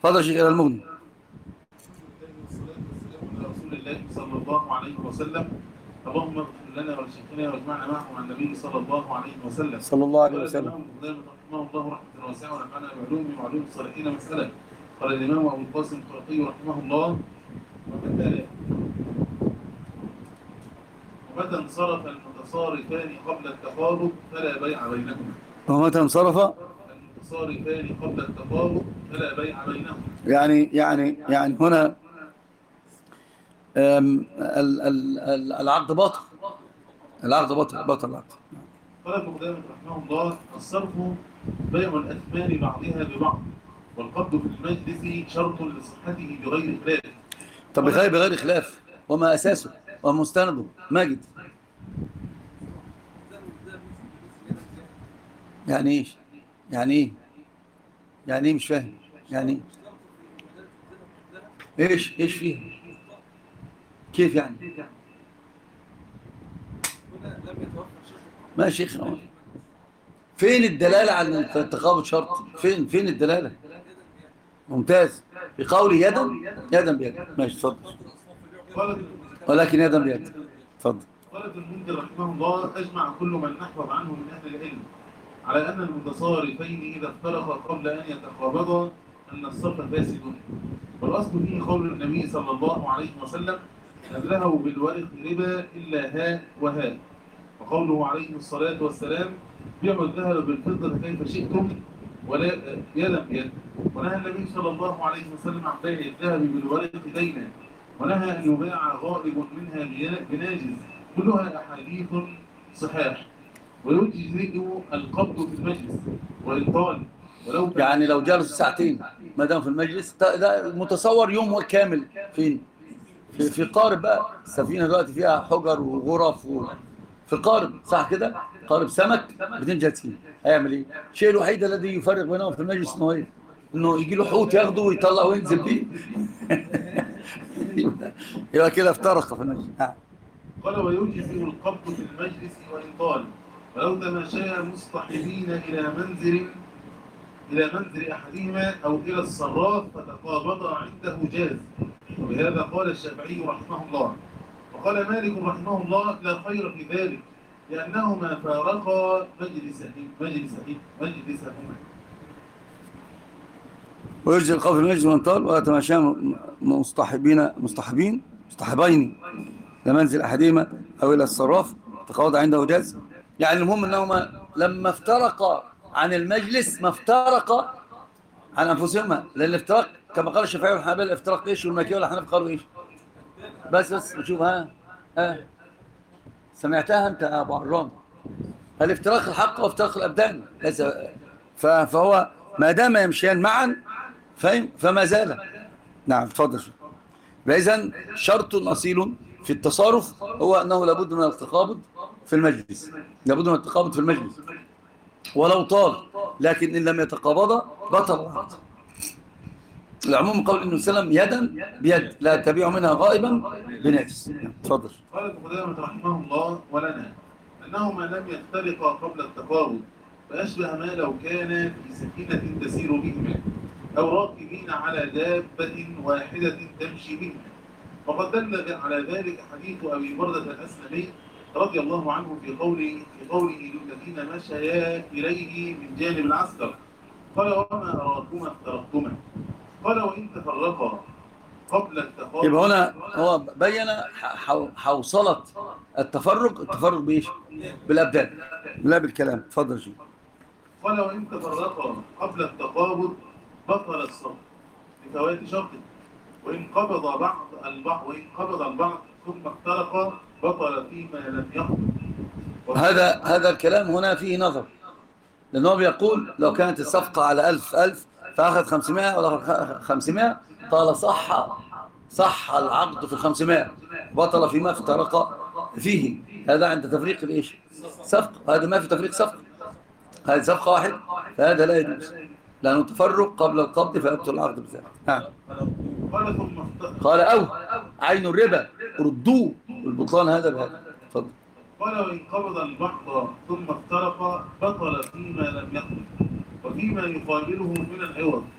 فضل شيخ إلى المغني. رسول الله صلى الله عليه وسلم. اللهم اغفر لنا ولشيخنا واجمعنا معهم عن النبي صلى الله عليه وسلم. صلى الله عليه قال وسلم. الإمام ابن قدامة رحمه الله رحمة واسعة ونفعنا بعلوم وعلوم الصالحين مسألة. قال الإمام أبو القاسم الخرقي رحمه الله: ومتى انصرف المتصارفان قبل التقابض فلا بيع بينهما. ومتى انصرف المتصارفان قبل التقابض فلا بيع بينهما. يعني هنا العقد باطل. العقد بطل العقد. قال ابن قدامة رحمه الله: الصرف بيع الأثمان بعضها ببعض، والقبض في المجلس شرط لصحته بغير خلاف. طب بغير خلاف، وما أساسه ومستنده ماجد؟ يعني ايش؟ يعني ايه مش فاهم؟ يعني ايش فيه؟ كيف يعني؟ ما يا شيخ، فين الدلالة على التقابض شرط؟ فين الدلالة؟ ممتاز. في قوله يدا بيد. ماشي، اتفضل. ولكن يدا بيد. اتفضل. قال ابن المنذر رحمه الله: أجمع كل من نحفظ عنه من أهل العلم على أن المتصارفين إذا افترقا قبل أن يتقابضا أن الصرف فاسد، والأصل فيه قول النبي صلى الله عليه وسلم: أبلغوا بالورق ربا إلا هاء وهاء، وقوله عليه الصلاة والسلام: بيعوا الذهب بالفضة كيف شئتم ولا يدا بيد. ونهى النبي صلى الله عليه وسلم عن بيع الذهب بالورق دينا، ونهى أن يباع غائب منها بناجز. كلها أحاديث صحاح. ويجزئ القبض في المجلس وإن طال، يعني لو جلس ساعتين ما دام في المجلس، ده متصور يوم كامل فين؟ في قارب بقى. السفينة دلوقتي فيها حجر وغرف في قارب، صح كده؟ قارب سمك 2 جلسين. هيعمل ايه؟ الشيء الوحيد الذي يفرق بينهم في المجلس انه يجي له حوت ياخده ويطلع وينزل بيه. يبقى كده افترق في المجلس. قال: ويجزئ القبض في المجلس وإن طال، ولو تماشيا مصطحبين إلى منزل أحدهما أو إلى الصراف فتقابضا عنده جاز. وبهذا قال الشافعي رحمه الله. وقال مالك رحمه الله: لا خير في ذلك، لأنهما فارقا مجلسهما. ويجزي القبض في المجلس وإن طال، ويتماشيا مصطحبين لمنزل أحدهما أو إلى الصراف تقاضى عنده جاز. يعني المهم أنهما لما افترقا عن المجلس ما افترقا عن أنفسهما، لأن الافتراق كما قال الشافعي والحنابلة الافتراق إيش، والمالكية والحنابلة قالوا إيش؟ بس نشوف. سمعتها أنت يا أبو عرام؟ الافتراق الحق وافتراق الأبدان ليس. فهو ما دام يمشيان معا فما زال. نعم، تفضل. فإذن شرط أصيل في التصارف هو أنه لابد من التقابض في المجلس، ولو طال، لكن إن لم يتقابض بطل العقد. العموم قول النبي صلى الله عليه وسلم يدا بيد لا تبيع منها غائبا بنجس. تفضل. قال ابن قدامة رحمه الله: ولنا أنهما لم يفترقا قبل التقابض، فأشبه ما لو كان في سفينة تسير بهما أو راكبين على دابة واحدة تمشي بهما. وقد دل على ذلك حديث أبي بردة الأسلمي رضي الله عنه في قوله للذين مشيا إليه من جانب العسكر: قال: وما أراكما افترقتما؟ قال: وإن تفرقا قبل التقابض. يبقى هنا هو بين حوصلة التفرق بإيش؟ بالأبدان، لا بالكلام. تفضل شيء. قال: وإن تفرقا قبل التقابض بطل الصرف لفوات شرطه، وإن قبض البعض ثم افترقا بطل فيما لم يقبض. هذا الكلام هنا فيه نظر، لأنه بيقول لو كانت الصفقة على 1000 فأخذ 500 ولا 500 قال صح العقد في 500 بطل فيما افترق فيه. هذا عند تفريق الإيش؟ صفقة. هذا ما في تفريق صفقة، هذه صفقة واحد، فهذا لا يجوز لأنه تفرق قبل القبض فيبطل العقد بذلك. قال أو عين الربا ردوه البطلان هذا بهذا. تفضل. قال: وإن قبض البعض ثم افترق بطل فيما لم يقبض وفيما يقابله من العوض.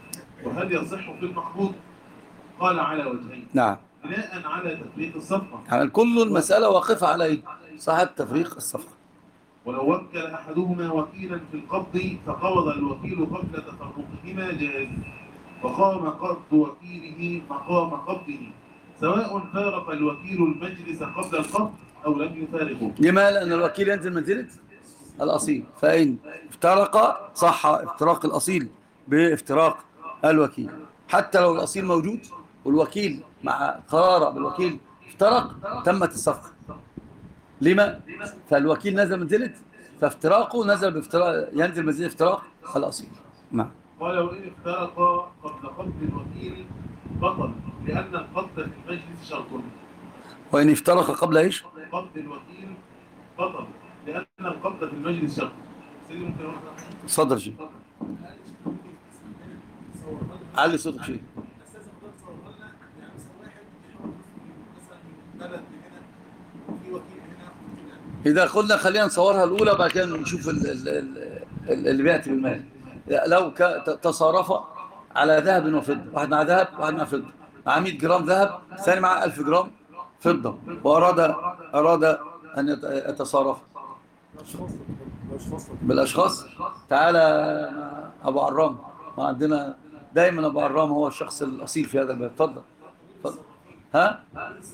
وهل يصح في المقبوض؟ قال على وجهين. نعم. بناء على تفريق الصفقة. يعني كل المسألة واقفة على إيه؟ صحة تفريق الصفقة. ولو وكل أحدهما وكيلا في القبض فقبض الوكيل قبل تفرقهما جاز، وقام قبض وكيله مقام قبضه، سواء فارق الوكيل المجلس قبل القبض أو لم يفارقه. لما؟ لأن الوكيل ينزل منزلة الأصيل، فإن افترق صح افتراق الأصيل بافتراق الوكيل، حتى لو الأصيل موجود والوكيل مع قراره بالوكيل افترق تمت الصفقة. لما؟ فالوكيل نزل منزلة، فافتراقه نزل بافتراق، ينزل منزلة افتراق الأصيل. نعم. قال وإن افترقا قبل قبض الوكيل بطل، لأن القبض في المجلس شرط. وإن افترق قبل إيش؟ قبض الوكيل بطل، لأن القبض في المجلس شرط. سيدي ممكن صدر شيء علي صوتك شيء. إذا قلنا خلينا نصورها الأولى وبعد كده نشوف اللي بيأتي بالمال. لو تصارف على ذهب وفضة، واحد مع ذهب واحد مع فضة، مع 100 جرام ذهب، ثاني مع 1000 جرام فضة، وأراد أن يتصارف بالأشخاص. تعالى أبو عرام، ما عندنا دايما أبو عرام هو الشخص الأصيل في هذا الباب. اتفضل اتفضل. ها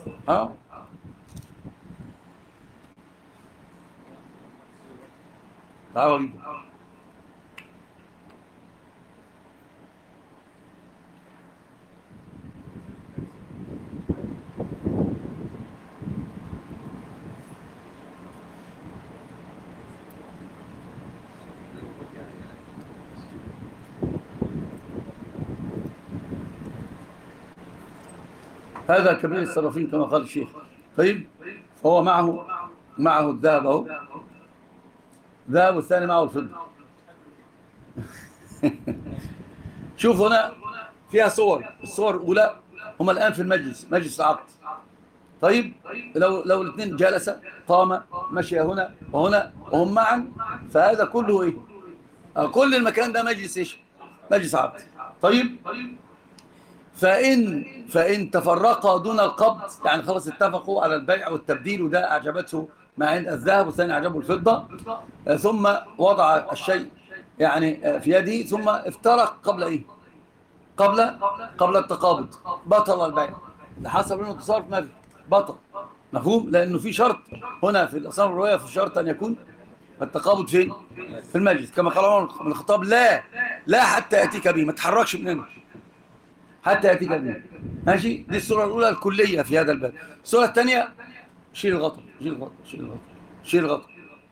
تعالوا. هذا كبير الصرافين كما قال الشيخ. طيب فهو معه الذهب اهو، ذهب، والثاني معه الفضة. شوف هنا فيها صور. الصور الأولى هم الآن في المجلس، مجلس العقد. طيب لو الاثنين جلسة قام مشي هنا وهنا وهم معا، فهذا كله ايه؟ كل المكان ده مجلس ايش؟ مجلس عقد. طيب فإن تفرقا دون القبض، يعني خلاص اتفقوا على البيع والتبديل، وده أعجبته ما عند الذهب والثاني أعجبه الفضة، ثم وضع الشيء يعني في يده، ثم افترق قبل إيه؟ قبل التقابض، بطل البيع. حسب انه تصرف ما في بطل، مفهوم؟ لأنه في شرط هنا في الأصناف الرواية، في شرط أن يكون التقابض فين؟ في المجلس، كما قال عمر بن الخطاب: لا حتى يأتيك به، ما تحركش من هنا حتى يأتيك به. ماشي؟ دي الصورة الأولى الكلية في هذا الباب. الصورة الثانية: شيل الغطاء، شيل الغطاء، شيل الغطاء، شيل الغطاء.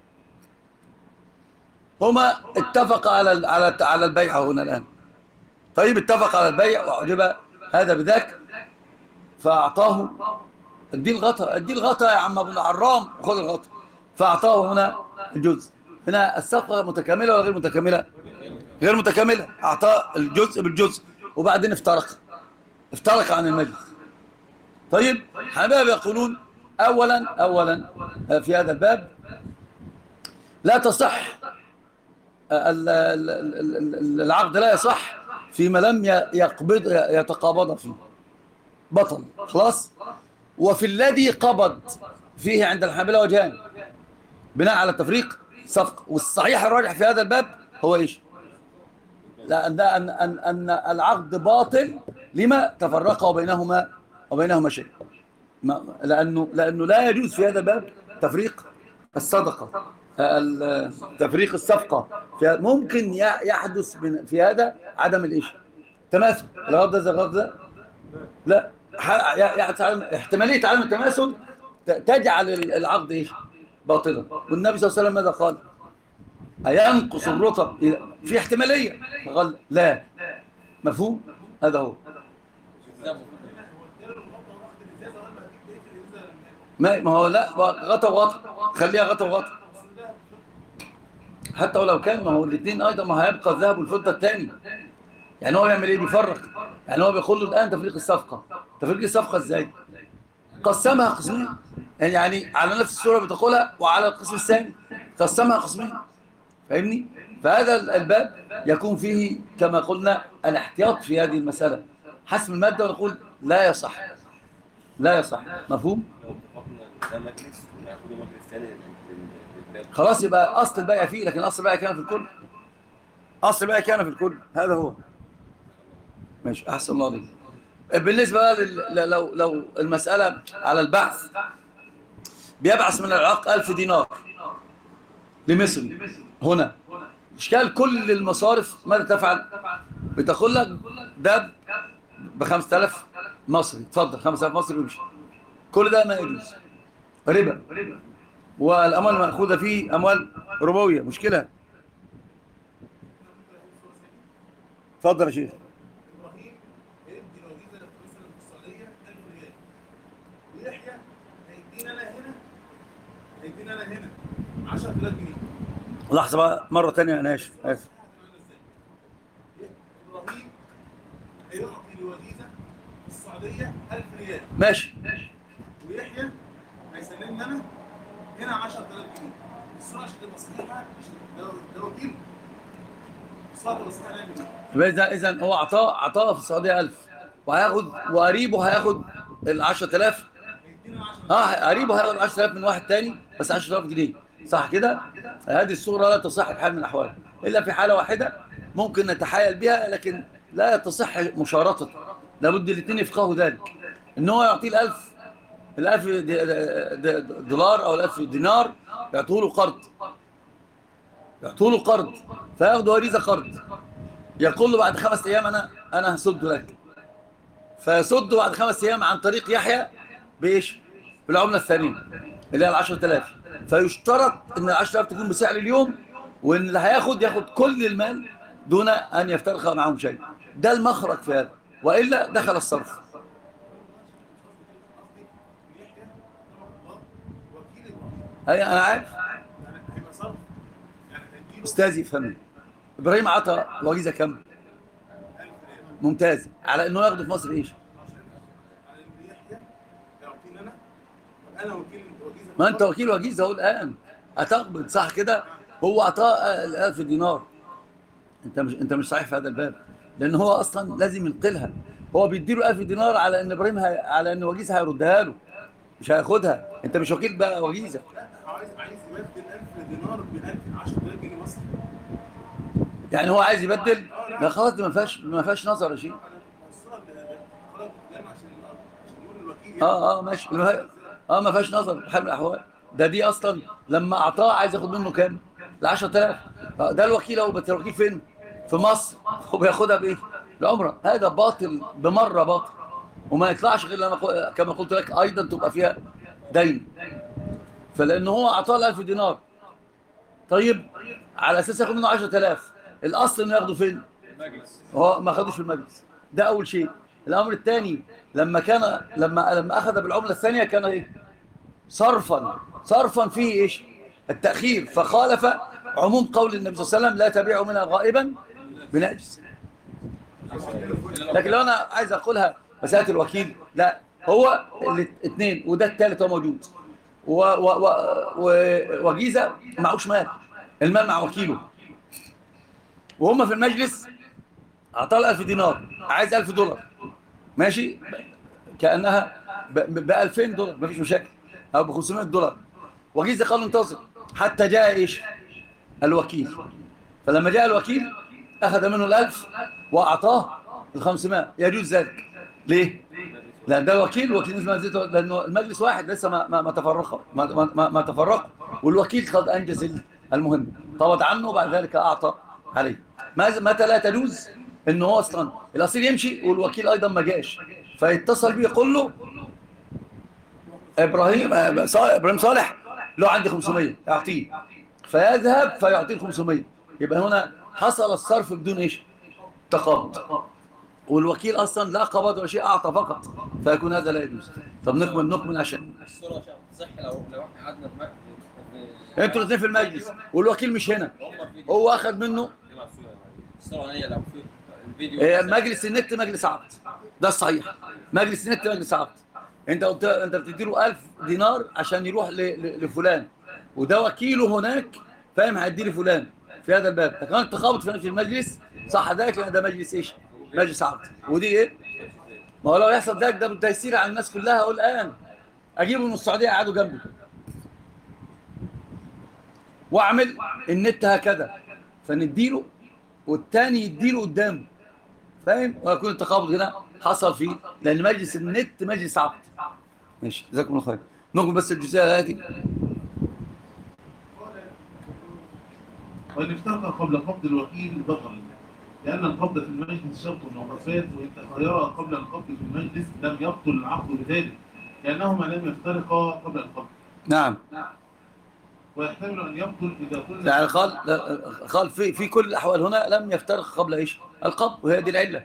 هما اتفق على البيع هنا الآن. طيب اتفق على البيع وعجب هذا بذاك، فأعطاه: ادي الغطاء يا عم ابو العرام، خذ الغطاء. فأعطاه هنا الجزء. هنا الصفقة متكاملة ولا غير متكاملة؟ غير متكاملة. أعطاه الجزء بالجزء، وبعدين افترق عن المجلس. طيب حباب يقولون: أولا في هذا الباب لا تصح العقد، لا يصح فيما لم يتقابض فيه، بطل خلاص. وفي الذي قبض فيه عند الحنابلة وجهان بناء على تفريق صفقة. والصحيح الراجح في هذا الباب هو ايش؟ أن العقد باطل لما تفرق وبينهما شيء. لأنه لا يجوز في هذا الباب تفريق الصدقة، تفريق الصفقة. ممكن يحدث في هذا عدم الايش؟ تماثل. الغرض ده الغرض ده لا، احتمالية عدم التماثل تجعل العقد ايش؟ باطلا. والنبي صلى الله عليه وسلم ماذا قال؟ أينقص الرطب؟ في احتمالية، قال لا. مفهوم؟ هذا هو. ما هو لا، غطى وغطى، خليها غطى وغطى. حتى ولو كان، ما هو الاثنين ايضا ما هيبقى الذهب والفضة الثاني. يعني هو يعمل ايه؟ بيفرق. يعني هو بيقول له الان تفريق الصفقة. تفريق الصفقة ازاي؟ قسمها قسمين، يعني على نفس الصورة بتقولها، وعلى القسم الثاني قسمها قسمين. فاهمني؟ فهذا الباب يكون فيه كما قلنا الاحتياط في هذه المسألة، حسم المادة ونقول لا يصح، لا يصح. مفهوم؟ لو اتفقنا ده مجلس وناخده مجلس ثاني للباب. خلاص يبقى أصل البيع فيه، لكن أصل البيع كان في الكل، أصل البيع كان في الكل، هذا هو. ماشي، أحسن الله عليك. بالنسبة لو المسألة على البعث، بيبعث من العراق 1000 دينار لمصر هنا، إشكال كل المصارف ماذا تفعل؟ بتقول لك ده ب 5000 مصري، اتفضل 5000 مصري ويمشي. كل ده ما يجوز، ربا، والأموال المأخوذة فيه أموال ربوية، مشكلة. اتفضل يا شيخ. ابراهيم هيدي الوظيفه مثلا في السعوديه 1000 ريال، ويحيى هيدينا انا هنا 10000 جنيه. لحظة بقى مرة تانية، أنا آسف. ابراهيم هيعطي الوظيفه في السعوديه 1000 ريال، ماشي، ويحيى هيسلمني انا هنا 10000 جنيه. الصوره عشان تبقى صحيحه، ده وكيل الصوره تبقى صحيحه نعمل ايه؟ إذا هو عطاه في السعودية 1000، وهياخد وقريبه هياخد ال 10000. قريبه هياخد 10000 من واحد تاني، بس 10000 جنيه، صح كده؟ هذه الصورة لا تصح بحال من الأحوال، إلا في حالة واحدة ممكن نتحايل بها، لكن لا تصح مشارطة، لابد الاثنين يفقهوا ذلك، إن هو يعطيه ال1000 دولار أو ال1000 دينار، يعطوه له قرض، فياخدوا وريزة قرض، يقول له بعد 5 أيام أنا هسد لك، فيسد بعد 5 أيام عن طريق يحيى بإيش؟ بالعملة الثانية اللي هي 10000. فيشترط ان 10000 تكون بسعر اليوم، وان اللي ياخد كل المال دون ان يفترق معهم شيء. ده المخرج في هذا، والا دخل الصرف. انا عارف استاذي يفهمني. ابراهيم عطى وجيزه كم؟ ممتاز، على انه ياخده في مصر ايش؟ ما انت وكيل وجيزه اهو الان، هتقبض صح كده؟ هو اعطاه 1000 دينار، انت مش صحيح في هذا الباب، لان هو اصلا لازم ينقلها، هو بيديله 1000 دينار على ان ابراهيم على ان وجيزه هيردها له، مش هياخدها. انت مش وكيل بقى وجيزه. عايز يبدل 1000 دينار ب 10000 جنيه مصري، يعني هو عايز يبدل؟ لا خلاص، دي ما فيهاش نظر يا شيخ. ماشي، ما فيهاش نظر بحال من الاحوال. دي اصلا لما اعطاه عايز ياخد منه كام؟ ال 10000. ده الوكيل اهو، بس الوكيل فين؟ في مصر، وبياخدها بايه؟ العمره. هذا باطل بمره، باطل، وما يطلعش غير لما كما قلت لك ايضا تبقى فيها دين. فلان هو اعطاه 1000 دينار، طيب على اساس ياخد منه 10000، الاصل انه ياخده فين؟ المجلس. هو ما خدوش في المجلس، ده اول شيء. الامر الثاني، لما اخذ بالعمله الثانيه كان ايه؟ صرفا فيه ايش؟ التاخير، فخالف عموم قول النبي صلى الله عليه وسلم لا تبيعوا منها غائبا بنجس. لكن لو انا عايز اقولها مساله الوكيل، لا، هو الاثنين، وده الثالث هو موجود، وجيزه معهوش مال، المال مع وكيله، وهم في المجلس اعطاه 1000 دينار، عايز 1000 دولار، ماشي، كانها ب 2000 دولار، مفيش مشاكل، او ب 500 دولار. وجيزه قال انتظر حتى جاء ايش؟ الوكيل. فلما جاء الوكيل اخذ منه ال1000 واعطاه ال500، يجوز ذلك. ليه؟ لان ده وكيل لانه المجلس واحد، لسه ما تفرقوا، ما تفرقوا، والوكيل قد انجز المهم، قبض عنه وبعد ذلك اعطى عليه. متى لا تجوز؟ انه هو اصلا الاصيل يمشي والوكيل ايضا ما جاش، فيتصل بيه يقول له ابراهيم صالح له عندي 500 اعطيه، فيذهب فيعطيه 500. يبقى هنا حصل الصرف بدون ايش؟ تقابض، والوكيل اصلا لا قبض ولا شيء، اعطى فقط، فيكون هذا لا يجوز. طب نكمل عشان الصورة صح. لو احنا قعدنا انتوا الاثنين في المجلس والوكيل مش هنا، هو اخذ منه الصورة هي لو في الفيديو مجلس النت مجلس عقد، ده الصحيح، مجلس النت مجلس عقد. انت بتدي له 1000 دينار عشان يروح لفلان، وده وكيله هناك، فاهم، هيدي لفلان، في هذا الباب. لكن التخابط في نفس المجلس صح ذلك، لان ده مجلس ايش؟ مجلس عقد. ودي ايه؟ ما هو لو يحصل ذلك ده بالتيسير على الناس كلها. اقول الان اجيبه من السعوديه قعدوا جنبي واعمل النت هكذا، فنديله والتاني يديله قدامه، فاهم؟ ويكون التخابط هنا حصل فيه، لان مجلس النت مجلس عقد. ماشي، جزاكم الله خير. نقول بس الجزئيه هذه. وإن افترق قبل قبض الوكيل بطل، لأن القبض في المجلس شرط وقد فات، وإن تخيرا قبل القبض في المجلس لم يبطل العقد بذلك، لأنهما لم يفترقا قبل القبض. نعم. ويحتمل أن يبطل إذا قلنا يعني قال في كل الأحوال هنا لم يفترق قبل إيش؟ القبض، وهي دي العلة.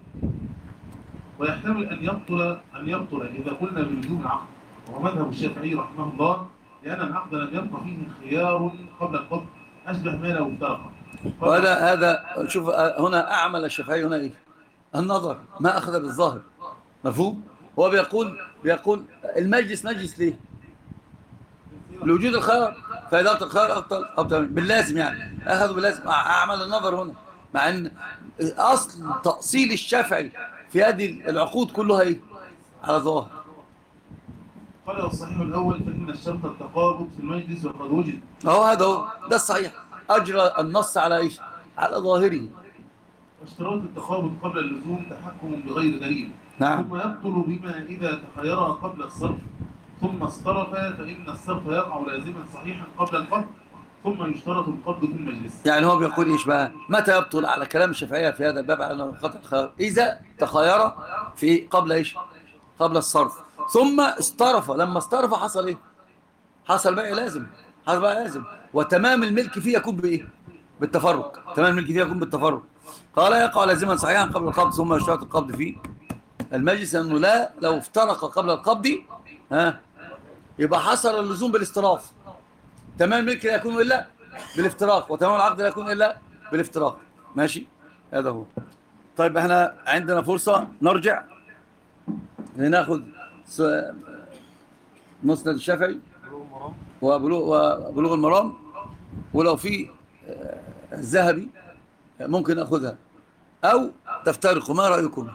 ويحتمل أن يبطل إذا قلنا بلزوم العقد، وهو مذهب الشافعي رحمه الله، لأن العقد لم يبقى فيه خيار قبل القبض أشبه ما لو افترق. هذا شوف هنا أعمل الشافعي هنا إيه؟ النظر، ما أخذ بالظاهر. مفهوم؟ هو بيقول المجلس مجلس ليه؟ لوجود الخيار، فإدارة الخيار أبطل باللازم، يعني أخذوا باللازم. أعمل النظر هنا، مع أن أصل تأصيل الشافعي في هذه العقود كلها إيه؟ على ظاهر. قال الصحيح الأول فإن الشرط التقابض في المجلس وقد وجد. هذا هو ده الصحيح، أجرى النص على إيش؟ على ظاهره. واشتراط التقابض قبل اللزوم تحكم بغير دليل. نعم. ثم يبطل بما إذا تخير قبل الصرف ثم اصطرف، فإن الصرف يقع لازما صحيحا قبل القبض، ثم يشترط القبض في المجلس. يعني هو بيقول إيش بقى؟ متى يبطل على كلام الشافعية في هذا الباب على خطأ الخيار؟ إذا تخير في قبل إيش؟ قبل الصرف، ثم اصطرف. لما اصطرف حصل إيه؟ حصل بقى لازم، حصل بقى لازم. وتمام الملك فيه يكون بإيه؟ بالتفرق. تمام الملك فيه يكون بالتفرق. قال يقع لازما صحيحا قبل القبض، ثم يشترط القبض فيه المجلس، أنه لا لو افترق قبل القبض يبقى حصل اللزوم بالاستراف. تمام الملك لا يكون إلا بالافتراق، وتمام العقد لا يكون إلا بالافتراق. ماشي، هذا هو. طيب احنا عندنا فرصة نرجع لناخذ مسند الشافعي وبلوغ المرام، ولو في الذهبي ممكن ناخذها او تفترقوا. ما رأيكم؟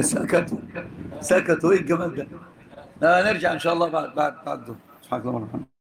سكتوا ايه الجمال ده؟ نرجع ان شاء الله بعد سبحانك اللهم وبحمدك.